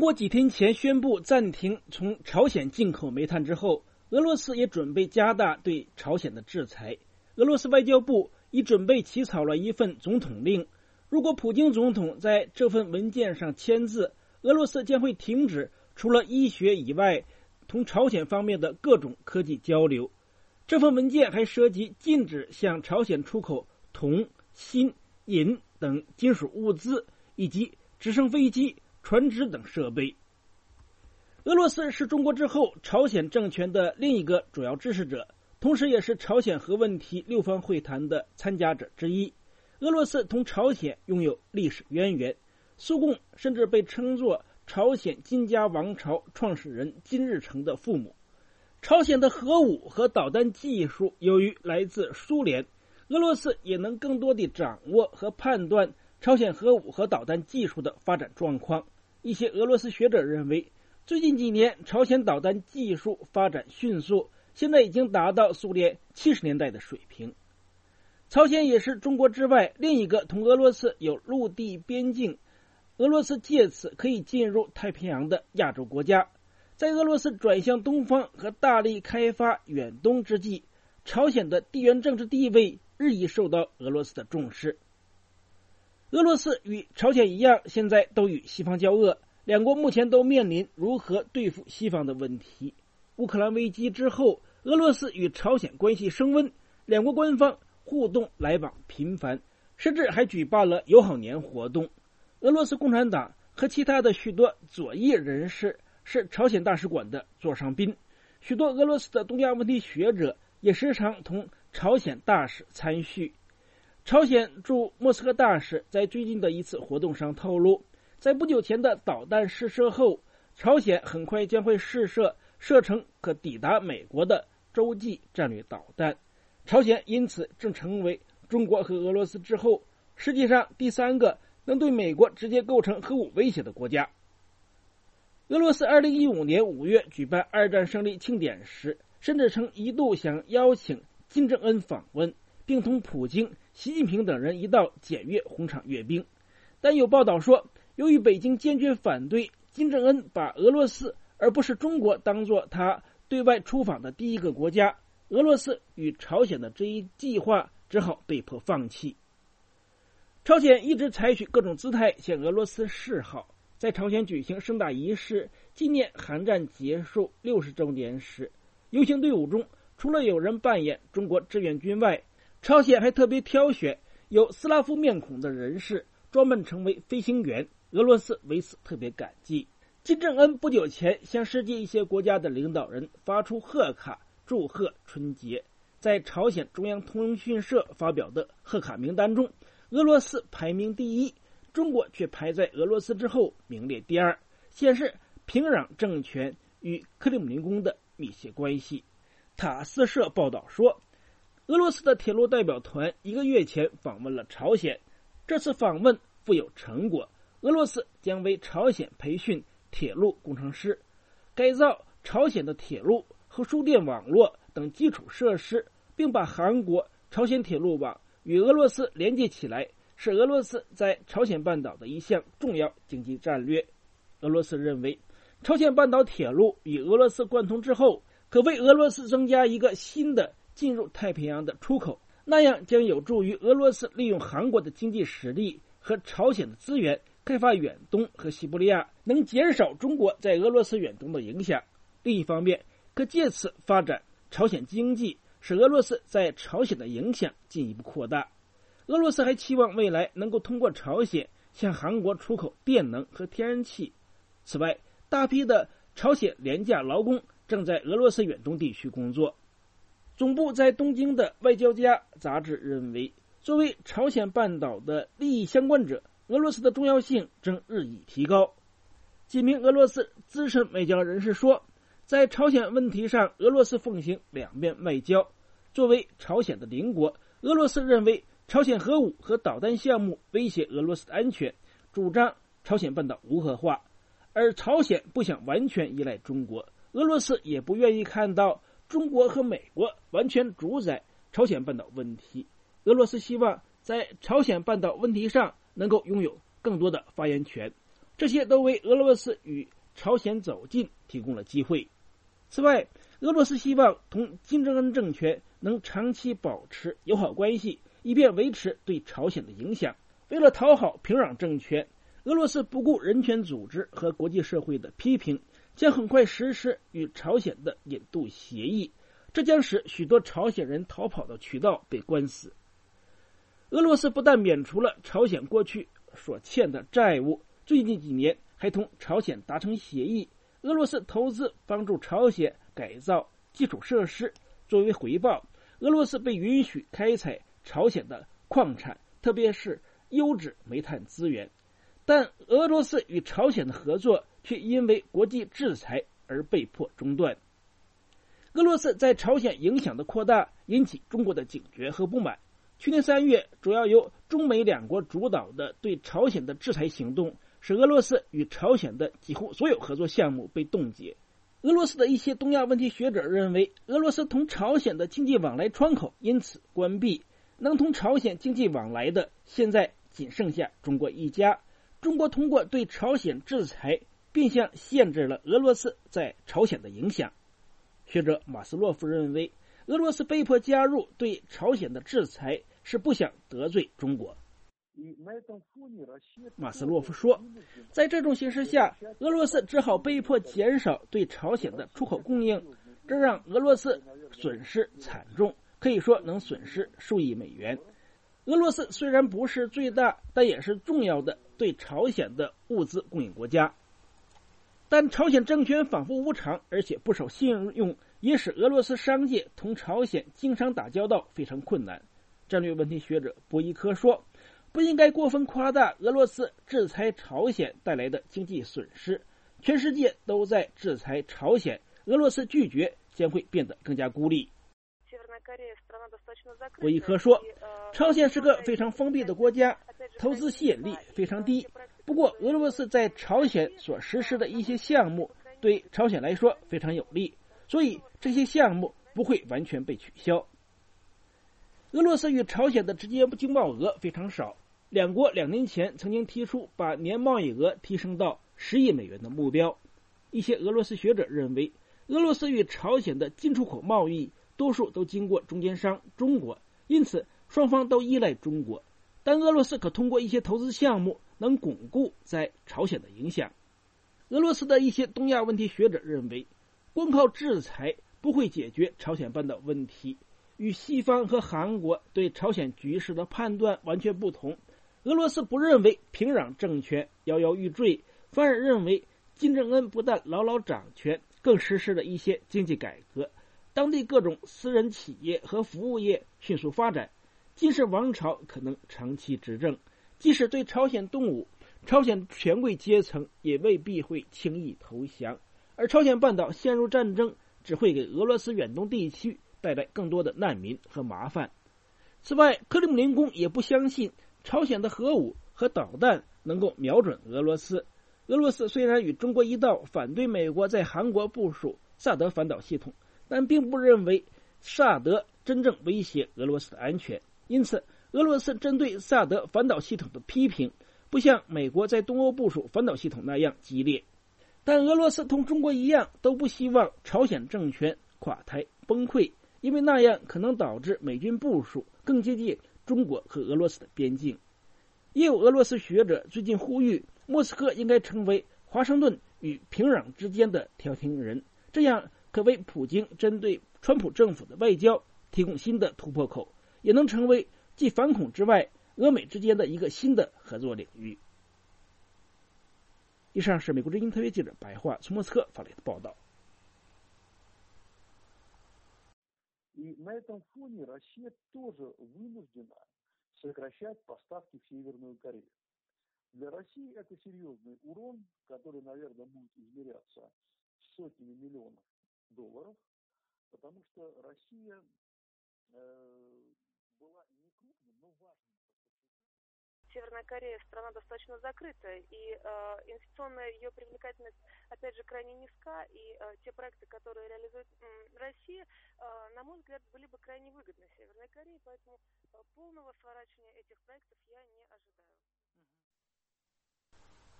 国几天前宣布暂停从朝鲜进口煤炭之后，俄罗斯也准备加大对朝鲜的制裁。俄罗斯外交部已准备起草了一份总统令，如果普京总统在这份文件上签字，俄罗斯将会停止除了医学以外同朝鲜方面的各种科技交流。这份文件还涉及禁止向朝鲜出口铜、锌、银等金属物资，以及直升飞机、船只等设备。俄罗斯是中国之后朝鲜政权的另一个主要支持者，同时也是朝鲜核问题六方会谈的参加者之一。俄罗斯同朝鲜拥有历史渊源，苏共甚至被称作朝鲜金家王朝创始人金日成的父母。朝鲜的核武和导弹技术由于来自苏联，俄罗斯也能更多地掌握和判断朝鲜核武和导弹技术的发展状况。一些俄罗斯学者认为，最近几年朝鲜导弹技术发展迅速，现在已经达到苏联70年代的水平。朝鲜也是中国之外另一个同俄罗斯有陆地边境，俄罗斯借此可以进入太平洋的亚洲国家。在俄罗斯转向东方和大力开发远东之际，朝鲜的地缘政治地位日益受到俄罗斯的重视。俄罗斯与朝鲜一样，现在都与西方交恶，两国目前都面临如何对付西方的问题。乌克兰危机之后，俄罗斯与朝鲜关系升温，两国官方互动来往频繁，甚至还举办了友好年活动。俄罗斯共产党和其他的许多左翼人士是朝鲜大使馆的座上宾，许多俄罗斯的东亚问题学者也时常同朝鲜大使参叙。朝鲜驻莫斯科大使在最近的一次活动上透露，在不久前的导弹试射后，朝鲜很快将会试射射程可抵达美国的洲际战略导弹。朝鲜因此正成为中国和俄罗斯之后世界上第三个能对美国直接构成核武威胁的国家。俄罗斯2015年5月举办二战胜利庆典时，甚至曾一度想邀请金正恩访问，并同普京、习近平等人一道检阅红场阅兵。但有报道说，由于北京坚决反对金正恩把俄罗斯而不是中国当作他对外出访的第一个国家，俄罗斯与朝鲜的这一计划只好被迫放弃。朝鲜一直采取各种姿态向俄罗斯示好。在朝鲜举行盛大仪式纪念韩战结束60周年时，游行队伍中除了有人扮演中国志愿军外，朝鲜还特别挑选有斯拉夫面孔的人士专门成为飞行员，俄罗斯为此特别感激。金正恩不久前向世界一些国家的领导人发出贺卡，祝贺春节。在朝鲜中央通讯社发表的贺卡名单中，俄罗斯排名第一，中国却排在俄罗斯之后名列第二，显示平壤政权与克里姆林宫的密切关系。塔斯社报道说，俄罗斯的铁路代表团1个月前访问了朝鲜，这次访问富有成果，俄罗斯将为朝鲜培训铁路工程师，改造朝鲜的铁路和输电网络等基础设施，并把韩国朝鲜铁路网与俄罗斯连接起来，是俄罗斯在朝鲜半岛的一项重要经济战略。俄罗斯认为，朝鲜半岛铁路与俄罗斯贯通之后，可为俄罗斯增加一个新的进入太平洋的出口，那样将有助于俄罗斯利用韩国的经济实力和朝鲜的资源开发远东和西伯利亚，能减少中国在俄罗斯远东的影响。另一方面，可借此发展朝鲜经济，使俄罗斯在朝鲜的影响进一步扩大。俄罗斯还期望未来能够通过朝鲜向韩国出口电能和天然气。此外，大批的朝鲜廉价劳工正在俄罗斯远东地区工作。总部在东京的外交家杂志认为，作为朝鲜半岛的利益相关者，俄罗斯的重要性正日益提高。几名俄罗斯资深外交人士说，在朝鲜问题上，俄罗斯奉行两面外交。作为朝鲜的邻国，俄罗斯认为朝鲜核武和导弹项目威胁俄罗斯的安全，主张朝鲜半岛无核化，而朝鲜不想完全依赖中国，俄罗斯也不愿意看到中国和美国完全主宰朝鲜半岛问题。俄罗斯希望在朝鲜半岛问题上能够拥有更多的发言权， 这些都为俄罗斯与朝鲜走近提供了机会。此外，俄罗斯希望同金正恩政权能长期保持友好关系，以便维持对朝鲜的影响。为了讨好平壤政权，俄罗斯不顾人权组织和国际社会的批评，将很快实施与朝鲜的引渡协议，这将使许多朝鲜人逃跑的渠道被关死。俄罗斯不但免除了朝鲜过去所欠的债务，最近几年还同朝鲜达成协议，俄罗斯投资帮助朝鲜改造基础设施，作为回报，俄罗斯被允许开采朝鲜的矿产，特别是优质煤炭资源。但俄罗斯与朝鲜的合作却因为国际制裁而被迫中断。俄罗斯在朝鲜影响的扩大引起中国的警觉和不满。去年3月，主要由中美两国主导的对朝鲜的制裁行动，使俄罗斯与朝鲜的几乎所有合作项目被冻结。俄罗斯的一些东亚问题学者认为，俄罗斯同朝鲜的经济往来窗口因此关闭，能同朝鲜经济往来的现在仅剩下中国一家。中国通过对朝鲜制裁，变相限制了俄罗斯在朝鲜的影响。学者马斯洛夫认为，俄罗斯被迫加入对朝鲜的制裁是不想得罪中国。马斯洛夫说，在这种形势下，俄罗斯只好被迫减少对朝鲜的出口供应，这让俄罗斯损失惨重，可以说能损失数亿美元。俄罗斯虽然不是最大，但也是重要的对朝鲜的物资供应国家。但朝鲜政权仿佛无常，而且不守信用，也使俄罗斯商界同朝鲜经商打交道非常困难。战略问题学者博伊科说，不应该过分夸大俄罗斯制裁朝鲜带来的经济损失。全世界都在制裁朝鲜，俄罗斯拒绝将会变得更加孤立。博伊科说，朝鲜是个非常封闭的国家，投资吸引力非常低。不过，俄罗斯在朝鲜所实施的一些项目对朝鲜来说非常有利，所以这些项目不会完全被取消。俄罗斯与朝鲜的直接经贸额非常少，两国2年前曾经提出把年贸易额提升到10亿美元的目标。一些俄罗斯学者认为，俄罗斯与朝鲜的进出口贸易多数都经过中间商中国，因此双方都依赖中国。但俄罗斯可通过一些投资项目能巩固在朝鲜的影响。俄罗斯的一些东亚问题学者认为，光靠制裁不会解决朝鲜半岛问题。与西方和韩国对朝鲜局势的判断完全不同，俄罗斯不认为平壤政权摇摇欲坠，反而认为金正恩不但牢牢掌权，更实施了一些经济改革，当地各种私人企业和服务业迅速发展，金氏王朝可能长期执政。即使对朝鲜动武，朝鲜权贵阶层也未必会轻易投降，而朝鲜半岛陷入战争只会给俄罗斯远东地区带来更多的难民和麻烦。此外，克里姆林宫也不相信朝鲜的核武和导弹能够瞄准俄罗斯。俄罗斯虽然与中国一道反对美国在韩国部署萨德反导系统，但并不认为萨德真正威胁俄罗斯的安全。因此，俄罗斯针对萨德反导系统的批评不像美国在东欧部署反导系统那样激烈。但俄罗斯同中国一样，都不希望朝鲜政权垮台崩溃，因为那样可能导致美军部署更接近中国和俄罗斯的边境。也有俄罗斯学者最近呼吁，莫斯科应该成为华盛顿与平壤之间的调停人，这样可为普京针对川普政府的外交提供新的突破口，也能成为继反恐之外，俄美之间的一个新的合作领域。以上是美国之音特约记者白桦从莫斯科发来的报道。 И на этом фоне Россия тоже вынуждена сокращать поставки в Северную Корею. Для России это серьезный урон, который, наверное, будет измеряться сотнями миллионов долларов, потому что Россия была не крупным, но важным. Северная Корея страна достаточно закрытая, и инвестиционная ее привлекательность, опять же, крайне низка, и те проекты, которые реализует Россия, на мой взгляд, были бы крайне выгодны Северной Корее, поэтому полного сворачивания этих проектов я не ожидаю.